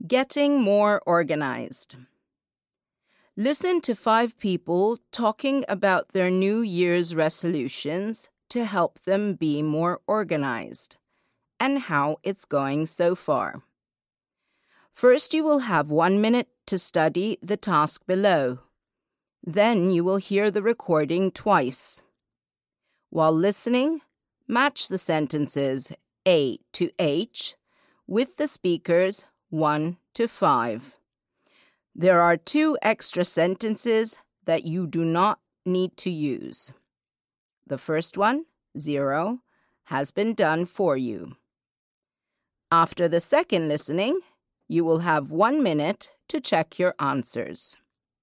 Getting more organized. Listen to 5 people talking about their New Year's resolutions to help them be more organized and how it's going so far. First, you will have 1 minute to study the task below. Then you will hear the recording twice. While listening, match the sentences A to H with the speakers 1 to 5. There are 2 extra sentences that you do not need to use. The first one, 0, has been done for you. After the second listening, you will have 1 minute to check your answers.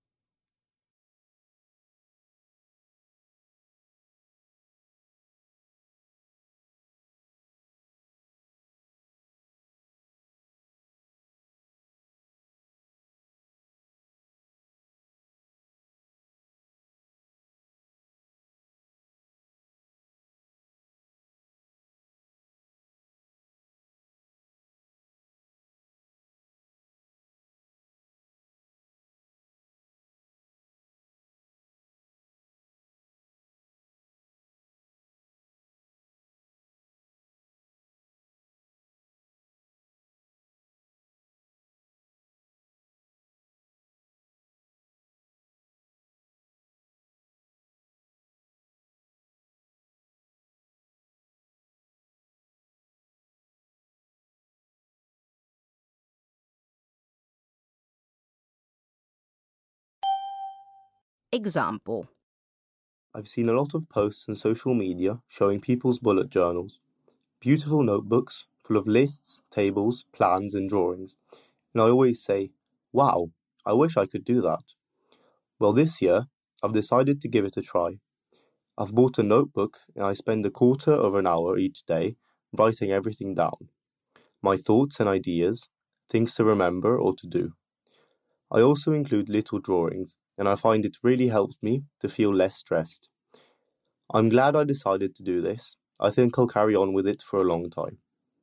Example. I've seen a lot of posts on social media showing people's bullet journals, beautiful notebooks full of lists, tables, plans and drawings, and I always say, wow, I wish I could do that. Well, this year, I've decided to give it a try. I've bought a notebook and I spend a quarter of an hour each day writing everything down. My thoughts and ideas, things to remember or to do. I also include little drawings, and I find it really helps me to feel less stressed. I'm glad I decided to do this. I think I'll carry on with it for a long time.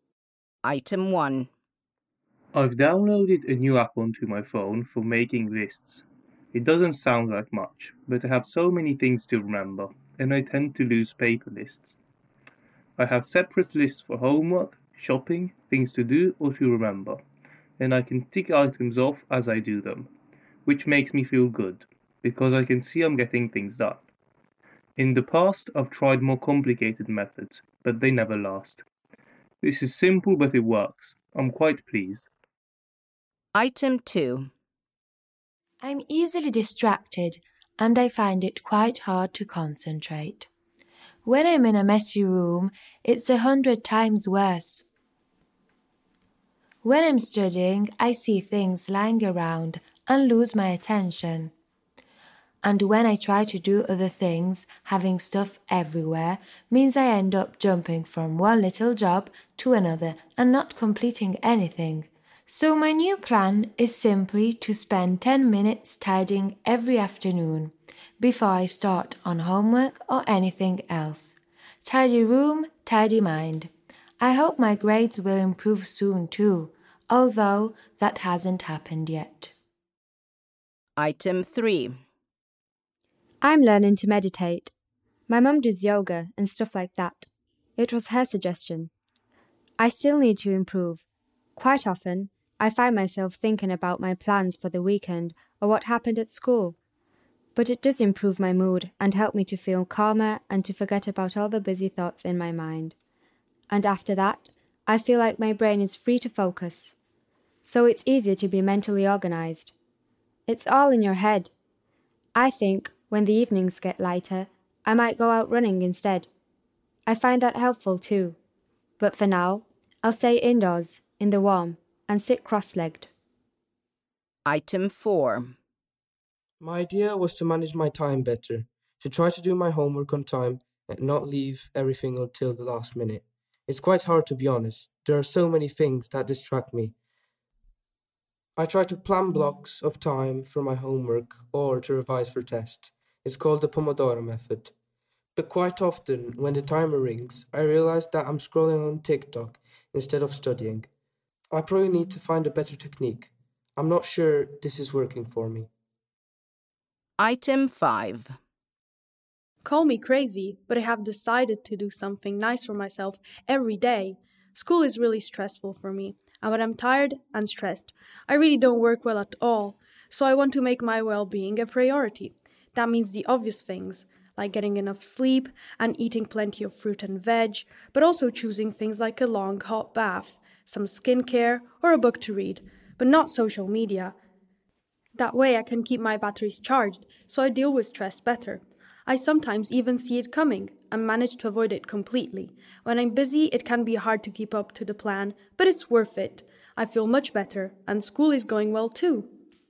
Item 1. I've downloaded a new app onto my phone for making lists. It doesn't sound like much, but I have so many things to remember, and I tend to lose paper lists. I have separate lists for homework, shopping, things to do or to remember, and I can tick items off as I do them, which makes me feel good, because I can see I'm getting things done. In the past, I've tried more complicated methods, but they never last. This is simple, but it works. I'm quite pleased. Item 2. I'm easily distracted, and I find it quite hard to concentrate. When I'm in a messy room, it's 100 times worse. When I'm studying, I see things lying around and lose my attention. And when I try to do other things, having stuff everywhere means I end up jumping from one little job to another and not completing anything. So my new plan is simply to spend 10 minutes tidying every afternoon before I start on homework or anything else. Tidy room, tidy mind. I hope my grades will improve soon too, although that hasn't happened yet. Item 3. I'm learning to meditate. My mum does yoga and stuff like that. It was her suggestion. I still need to improve. Quite often, I find myself thinking about my plans for the weekend or what happened at school. But it does improve my mood and help me to feel calmer and to forget about all the busy thoughts in my mind. And after that, I feel like my brain is free to focus. So it's easier to be mentally organized. It's all in your head. I think when the evenings get lighter, I might go out running instead. I find that helpful too. But for now, I'll stay indoors, in the warm, and sit cross-legged. Item 4. My idea was to manage my time better, to try to do my homework on time and not leave everything until the last minute. It's quite hard to be honest. There are so many things that distract me. I try to plan blocks of time for my homework or to revise for tests. It's called the Pomodoro method. But quite often, when the timer rings, I realize that I'm scrolling on TikTok instead of studying. I probably need to find a better technique. I'm not sure this is working for me. Item 5. Call me crazy, but I have decided to do something nice for myself every day. School is really stressful for me, and when I'm tired and stressed, I really don't work well at all, so I want to make my well-being a priority. That means the obvious things, like getting enough sleep and eating plenty of fruit and veg, but also choosing things like a long hot bath, some skincare, or a book to read, but not social media. That way I can keep my batteries charged, so I deal with stress better. I sometimes even see it coming and manage to avoid it completely. When I'm busy, it can be hard to keep up to the plan, but it's worth it. I feel much better, and school is going well too.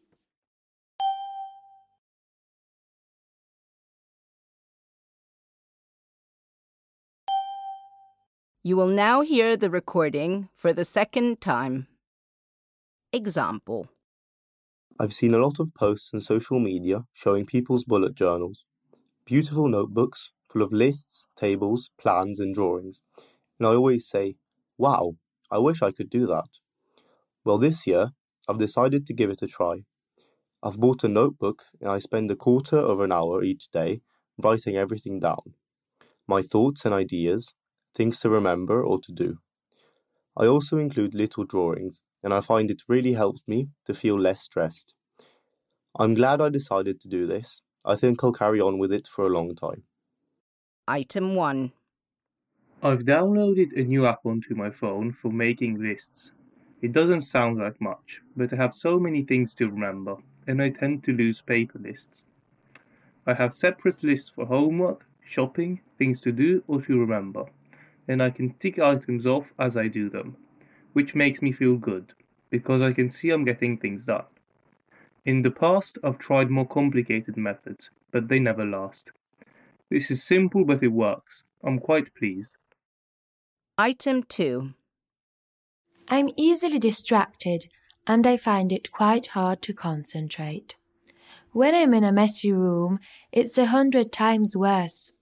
You will now hear the recording for the second time. Example. I've seen a lot of posts on social media showing people's bullet journals, beautiful notebooks full of lists, tables, plans and drawings, and I always say, wow, I wish I could do that. Well, this year, I've decided to give it a try. I've bought a notebook and I spend a quarter of an hour each day writing everything down. My thoughts and ideas, things to remember or to do. I also include little drawings, and I find it really helps me to feel less stressed. I'm glad I decided to do this. I think I'll carry on with it for a long time. Item 1. I've downloaded a new app onto my phone for making lists. It doesn't sound like much, but I have so many things to remember, and I tend to lose paper lists. I have separate lists for homework, shopping, things to do or to remember, and I can tick items off as I do them, which makes me feel good, because I can see I'm getting things done. In the past, I've tried more complicated methods, but they never last. This is simple, but it works. I'm quite pleased. Item 2. I'm easily distracted and I find it quite hard to concentrate. When I'm in a messy room, it's 100 times worse.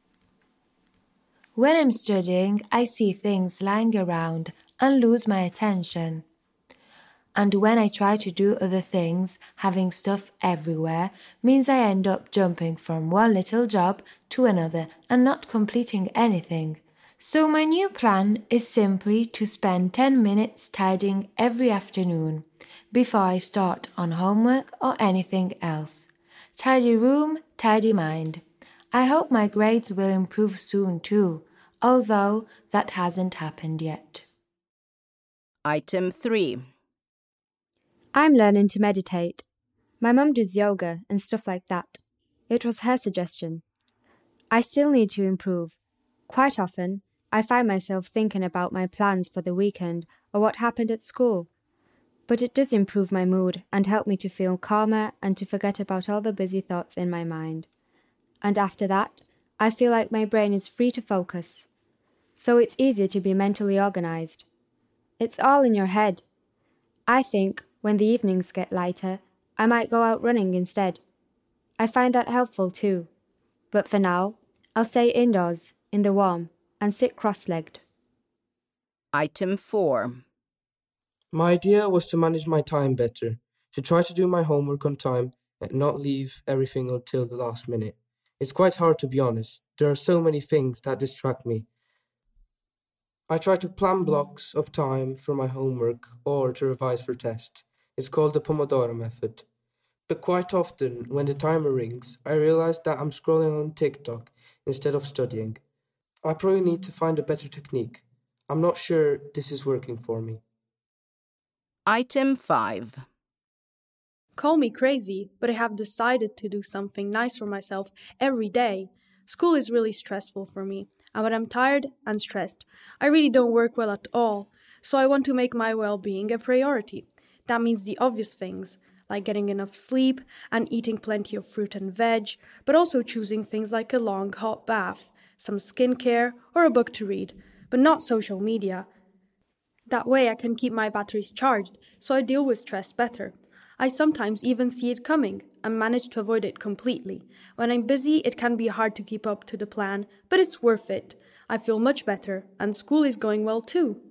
When I'm studying, I see things lying around and lose my attention. And when I try to do other things, having stuff everywhere means I end up jumping from one little job to another and not completing anything. So my new plan is simply to spend 10 minutes tidying every afternoon before I start on homework or anything else. Tidy room, tidy mind. I hope my grades will improve soon too, although that hasn't happened yet. Item 3. I'm learning to meditate. My mum does yoga and stuff like that. It was her suggestion. I still need to improve. Quite often, I find myself thinking about my plans for the weekend or what happened at school. But it does improve my mood and help me to feel calmer and to forget about all the busy thoughts in my mind. And after that, I feel like my brain is free to focus. So it's easier to be mentally organized. It's all in your head. I think when the evenings get lighter, I might go out running instead. I find that helpful too. But for now, I'll stay indoors, in the warm, and sit cross-legged. Item 4. My idea was to manage my time better, to try to do my homework on time and not leave everything until the last minute. It's quite hard to be honest. There are so many things that distract me. I try to plan blocks of time for my homework or to revise for tests. It's called the Pomodoro method. But quite often, when the timer rings, I realize that I'm scrolling on TikTok instead of studying. I probably need to find a better technique. I'm not sure this is working for me. Item 5. Call me crazy, but I have decided to do something nice for myself every day. School is really stressful for me, and when I'm tired and stressed, I really don't work well at all, so I want to make my well-being a priority. That means the obvious things, like getting enough sleep and eating plenty of fruit and veg, but also choosing things like a long hot bath, some skincare, or a book to read, but not social media. That way I can keep my batteries charged, so I deal with stress better. I sometimes even see it coming and manage to avoid it completely. When I'm busy, it can be hard to keep up to the plan, but it's worth it. I feel much better, and school is going well too.